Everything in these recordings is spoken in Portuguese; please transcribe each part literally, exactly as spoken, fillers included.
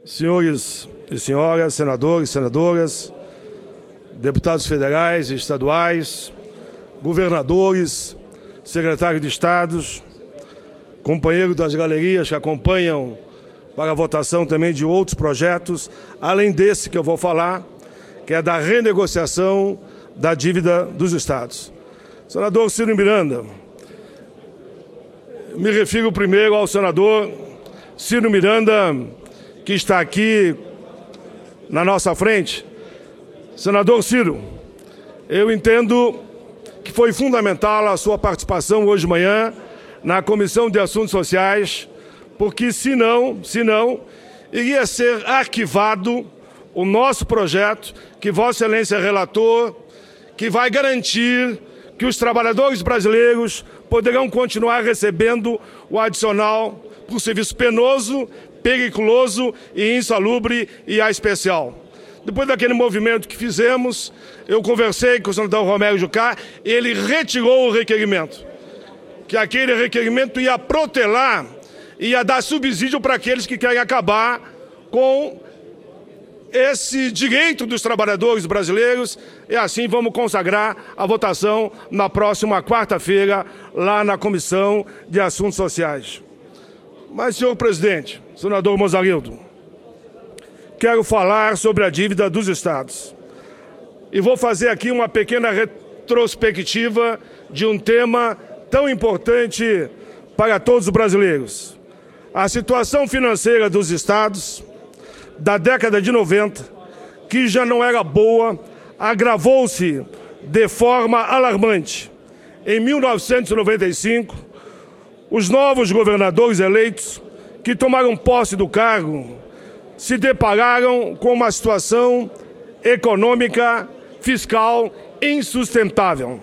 Senhores e senhoras, senadores e senadoras, deputados federais e estaduais, governadores, secretários de estados, companheiros das galerias que acompanham para a votação também de outros projetos, além desse que eu vou falar, que é da renegociação da dívida dos estados. Senador Ciro Miranda, me refiro primeiro ao senador Ciro Miranda, que está aqui na nossa frente. Senador Ciro, eu entendo que foi fundamental a sua participação hoje de manhã na Comissão de Assuntos Sociais, porque senão, senão, iria ser arquivado o nosso projeto, que Vossa Excelência é relator, que vai garantir que os trabalhadores brasileiros poderão continuar recebendo o adicional por serviço penoso, periculoso e insalubre e a especial. Depois daquele movimento que fizemos, eu conversei com o senador Romero Jucá, ele retirou o requerimento, que aquele requerimento ia protelar, ia dar subsídio para aqueles que querem acabar com esse direito dos trabalhadores brasileiros, e assim vamos consagrar a votação na próxima quarta-feira, lá na Comissão de Assuntos Sociais. Mas, senhor presidente, senador Mozarildo, quero falar sobre a dívida dos estados. E vou fazer aqui uma pequena retrospectiva de um tema tão importante para todos os brasileiros. A situação financeira dos estados da década de noventa, que já não era boa, agravou-se de forma alarmante. Em mil novecentos e noventa e cinco, os novos governadores eleitos que tomaram posse do cargo se depararam com uma situação econômica, fiscal insustentável.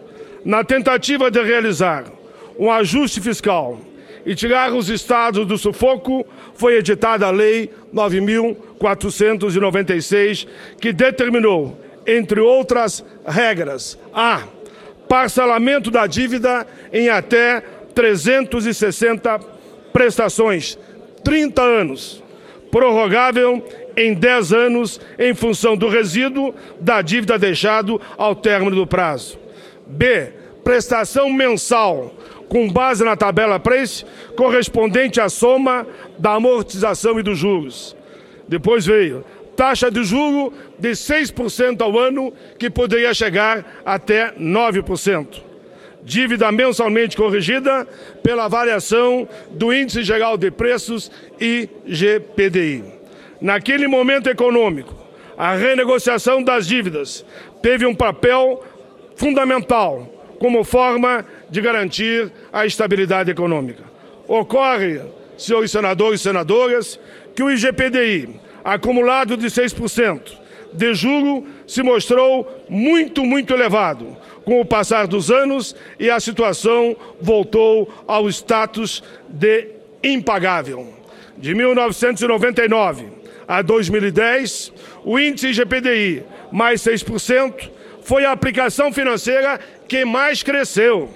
Na tentativa de realizar um ajuste fiscal e tirar os estados do sufoco, foi editada a Lei nove mil quatrocentos e noventa e seis, que determinou, entre outras regras, a parcelamento da dívida em até trezentas e sessenta prestações, trinta anos, prorrogável em dez anos em função do resíduo da dívida deixado ao término do prazo. B. Prestação mensal, com base na tabela Preço, correspondente à soma da amortização e dos juros. Depois veio taxa de juro de seis por cento ao ano, que poderia chegar até nove por cento. Dívida mensalmente corrigida pela variação do Índice Geral de Preços, I G P D I. Naquele momento econômico, a renegociação das dívidas teve um papel fundamental como forma de garantir a estabilidade econômica. Ocorre, senhores senadores e senadoras, que o I G P D I, acumulado de seis por cento de juro, se mostrou muito, muito elevado com o passar dos anos, e a situação voltou ao status de impagável. De mil novecentos e noventa e nove a dois mil e dez, o índice I G P D I mais seis por cento foi a aplicação financeira que mais cresceu.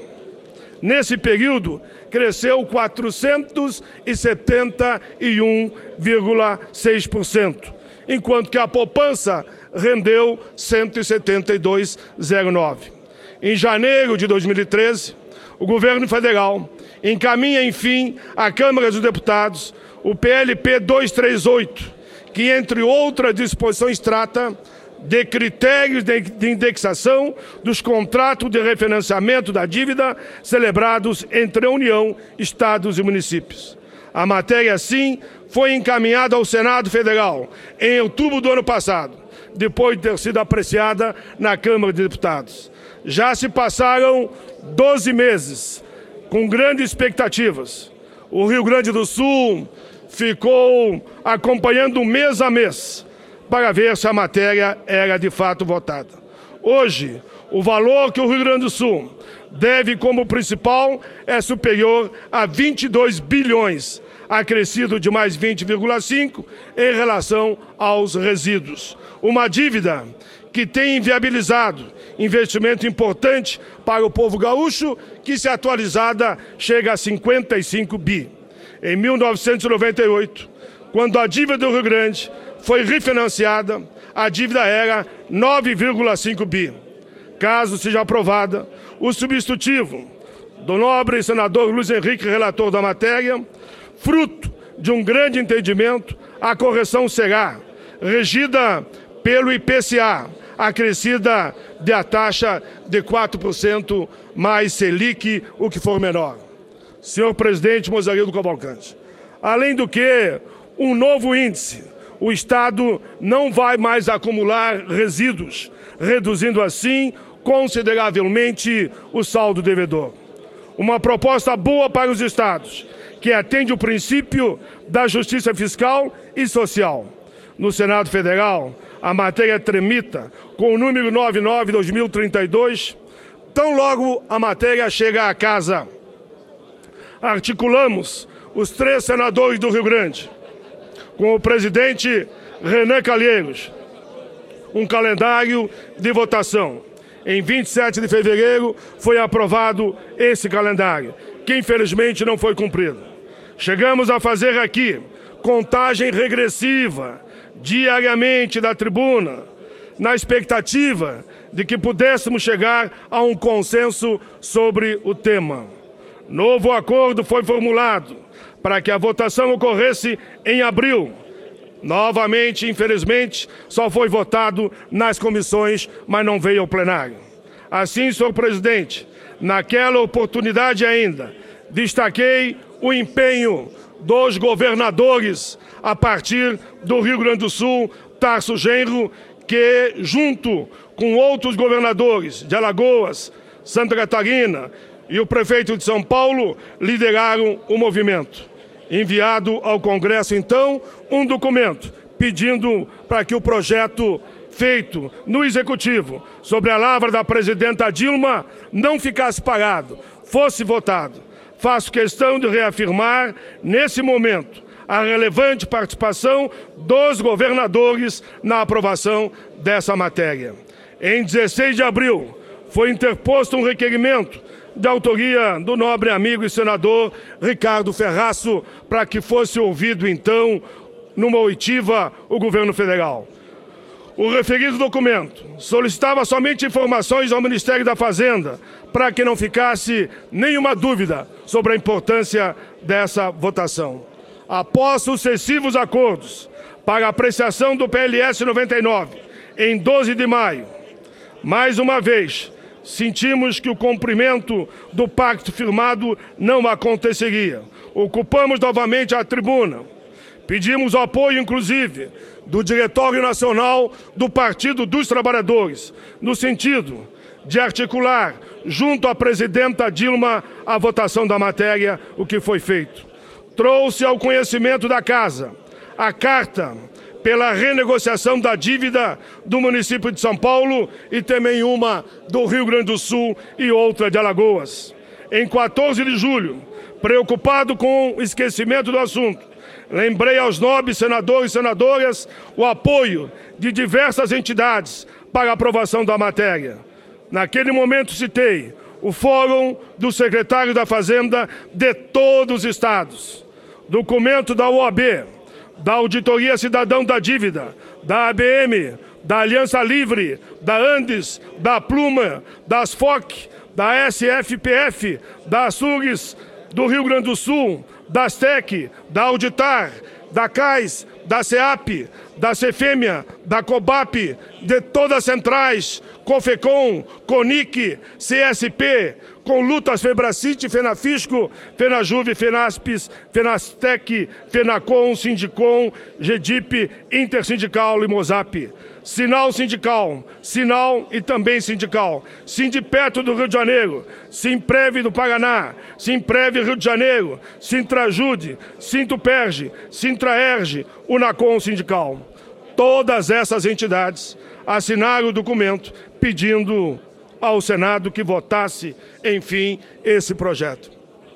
Nesse período, cresceu quatrocentos e setenta e um vírgula seis por cento, enquanto que a poupança rendeu cento e setenta e dois vírgula zero nove por cento. Em janeiro de dois mil e treze, o governo federal encaminha, enfim, à Câmara dos Deputados o P L P duzentos e trinta e oito, que, entre outras disposições, trata de critérios de indexação dos contratos de refinanciamento da dívida celebrados entre a União, Estados e municípios. A matéria, assim, foi encaminhada ao Senado Federal em outubro do ano passado, depois de ter sido apreciada na Câmara de Deputados. Já se passaram doze meses, com grandes expectativas. O Rio Grande do Sul ficou acompanhando mês a mês para ver se a matéria era de fato votada. Hoje, o valor que o Rio Grande do Sul deve como principal é superior a vinte e dois bilhões, acrescido de mais vinte vírgula cinco em relação aos resíduos. Uma dívida que tem inviabilizado investimento importante para o povo gaúcho, que, se atualizada, chega a cinquenta e cinco bi. Em mil novecentos e noventa e oito, quando a dívida do Rio Grande foi refinanciada, a dívida era nove vírgula cinco bi. Caso seja aprovada, o substitutivo do nobre senador Luiz Henrique, relator da matéria, fruto de um grande entendimento, a correção será regida pelo I P C A, acrescida de a taxa de quatro por cento mais Selic, o que for menor. Senhor presidente Mozarino Cavalcante, além do que, um novo índice, o Estado não vai mais acumular resíduos, reduzindo assim consideravelmente o saldo devedor. Uma proposta boa para os estados, que atende o princípio da justiça fiscal e social. No Senado Federal, a matéria tramita com o número noventa e nove barra dois mil e trinta e dois. Tão logo a matéria chega à casa, articulamos os três senadores do Rio Grande, com o presidente Renan Calheiros, um calendário de votação. Em vinte e sete de fevereiro foi aprovado esse calendário, que infelizmente não foi cumprido. Chegamos a fazer aqui contagem regressiva, diariamente da tribuna, na expectativa de que pudéssemos chegar a um consenso sobre o tema. Novo acordo foi formulado para que a votação ocorresse em abril. Novamente, infelizmente, só foi votado nas comissões, mas não veio ao plenário. Assim, senhor presidente, naquela oportunidade ainda, destaquei o empenho dos governadores a partir do Rio Grande do Sul, Tarso Genro, que, junto com outros governadores de Alagoas, Santa Catarina e o prefeito de São Paulo, lideraram o movimento. Enviado ao Congresso, então, um documento pedindo para que o projeto feito no Executivo sobre a lavra da presidenta Dilma não ficasse parado, fosse votado. Faço questão de reafirmar, nesse momento, a relevante participação dos governadores na aprovação dessa matéria. Em dezesseis de abril, foi interposto um requerimento de autoria do nobre amigo e senador Ricardo Ferraço, para que fosse ouvido, então, numa oitiva, o governo federal. O referido documento solicitava somente informações ao Ministério da Fazenda, para que não ficasse nenhuma dúvida sobre a importância dessa votação. Após sucessivos acordos para apreciação do P L S noventa e nove, em doze de maio, mais uma vez, sentimos que o cumprimento do pacto firmado não aconteceria. Ocupamos novamente a tribuna. Pedimos o apoio, inclusive, do Diretório Nacional do Partido dos Trabalhadores, no sentido de articular, junto à presidenta Dilma, a votação da matéria, o que foi feito. Trouxe ao conhecimento da Casa a carta pela renegociação da dívida do município de São Paulo e também uma do Rio Grande do Sul e outra de Alagoas. Em quatorze de julho, preocupado com o esquecimento do assunto, lembrei aos nobres senadores e senadoras o apoio de diversas entidades para a aprovação da matéria. Naquele momento citei o Fórum do Secretário da Fazenda de todos os estados, documento da O A B, da Auditoria Cidadão da Dívida, da A B M, da Aliança Livre, da Andes, da Pluma, das F O C, da S F P F, da Açugues do Rio Grande do Sul, da Astec, da Auditar, da CAIS, da CEAP, da Cefêmia, da COBAP, de todas as centrais, COFECOM, CONIC, C S P, Conlutas, Febracite, Fenafisco, Fenajuve, Fenaspes, Fenastec, Fenacom, Sindicom, GEDIP, Intersindical e Mosap. Sinal Sindical, Sinal e também Sindical, Sindipeto do Rio de Janeiro, Simprev do Paraná, Simprev Rio de Janeiro, Sintrajude, Sintuperge, Sintraerge, Unacom Sindical. Todas essas entidades assinaram o documento pedindo ao Senado que votasse, enfim, esse projeto.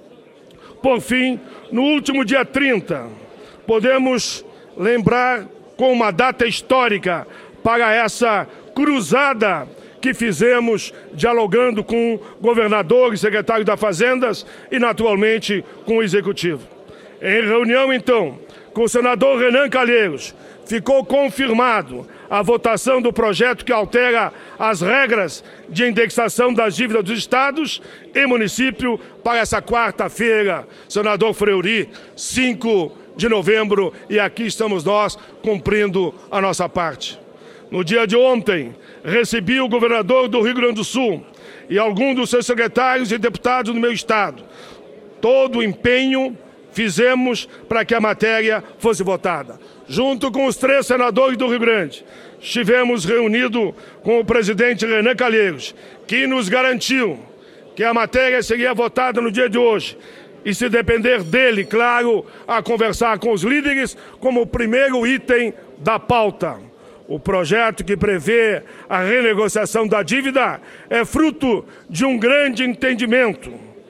Por fim, no último dia trinta, podemos lembrar com uma data histórica para essa cruzada que fizemos dialogando com governadores, secretário da Fazendas e, naturalmente, com o Executivo. Em reunião, então, com o senador Renan Calheiros, ficou confirmado a votação do projeto que altera as regras de indexação das dívidas dos estados e município para essa quarta-feira, senador Fleury, cinco de novembro, e aqui estamos nós cumprindo a nossa parte. No dia de ontem, recebi o governador do Rio Grande do Sul e alguns dos seus secretários e deputados do meu estado. Todo o empenho fizemos para que a matéria fosse votada. Junto com os três senadores do Rio Grande, estivemos reunidos com o presidente Renan Calheiros, que nos garantiu que a matéria seria votada no dia de hoje. E se depender dele, claro, a conversar com os líderes como o primeiro item da pauta. O projeto que prevê a renegociação da dívida é fruto de um grande entendimento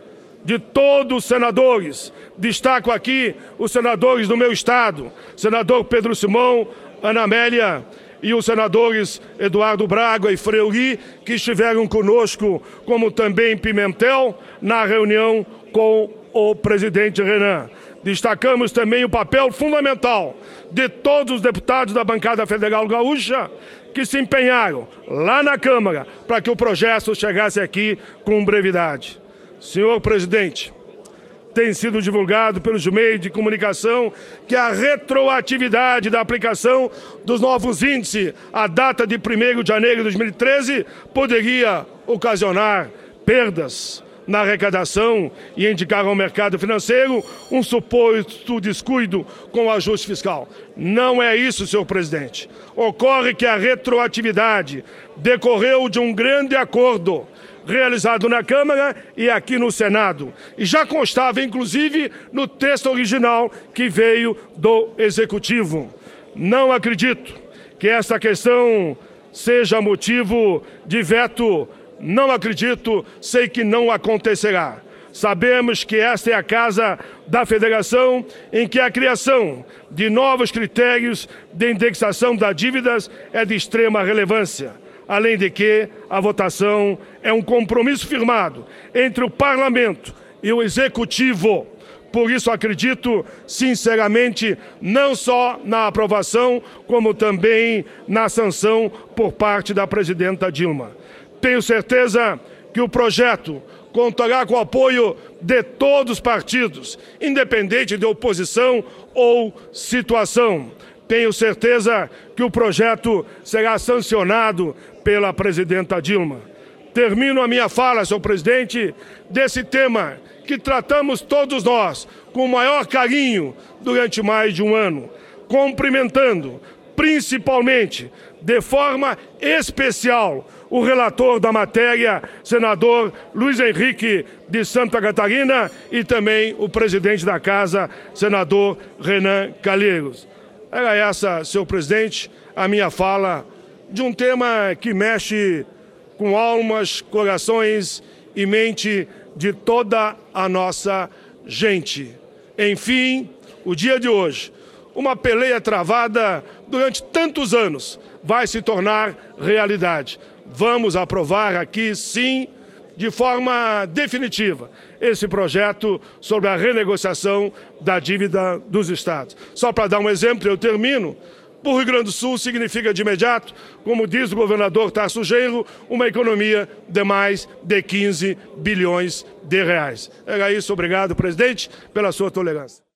de todos os senadores. Destaco aqui os senadores do meu estado, senador Pedro Simão, Ana Amélia e os senadores Eduardo Braga e Fleury, que estiveram conosco, como também Pimentel, na reunião com o presidente Renan. Destacamos também o papel fundamental de todos os deputados da bancada federal gaúcha que se empenharam lá na Câmara para que o projeto chegasse aqui com brevidade. Senhor presidente, tem sido divulgado pelos meios de comunicação que a retroatividade da aplicação dos novos índices à data de primeiro de janeiro de dois mil e treze poderia ocasionar perdas na arrecadação e indicar ao mercado financeiro um suposto descuido com o ajuste fiscal. Não é isso, senhor presidente. Ocorre que a retroatividade decorreu de um grande acordo realizado na Câmara e aqui no Senado. E já constava, inclusive, no texto original que veio do Executivo. Não acredito que essa questão seja motivo de veto. Não acredito, sei que não acontecerá. Sabemos que esta é a casa da federação em que a criação de novos critérios de indexação das dívidas é de extrema relevância. Além de que a votação é um compromisso firmado entre o Parlamento e o Executivo. Por isso acredito, sinceramente, não só na aprovação, como também na sanção por parte da presidenta Dilma. Tenho certeza que o projeto contará com o apoio de todos os partidos, independente de oposição ou situação. Tenho certeza que o projeto será sancionado pela presidenta Dilma. Termino a minha fala, senhor presidente, desse tema que tratamos todos nós com o maior carinho durante mais de um ano, cumprimentando, principalmente, de forma especial, o relator da matéria, senador Luiz Henrique de Santa Catarina, e também o presidente da Casa, senador Renan Calheiros. Era essa, senhor presidente, a minha fala de um tema que mexe com almas, corações e mente de toda a nossa gente. Enfim, o dia de hoje, uma peleia travada durante tantos anos, vai se tornar realidade. Vamos aprovar aqui, sim, de forma definitiva, esse projeto sobre a renegociação da dívida dos estados. Só para dar um exemplo, eu termino. Para o Rio Grande do Sul significa de imediato, como diz o governador Tarso Genro, uma economia de mais de quinze bilhões de reais. Era isso, obrigado, presidente, pela sua tolerância.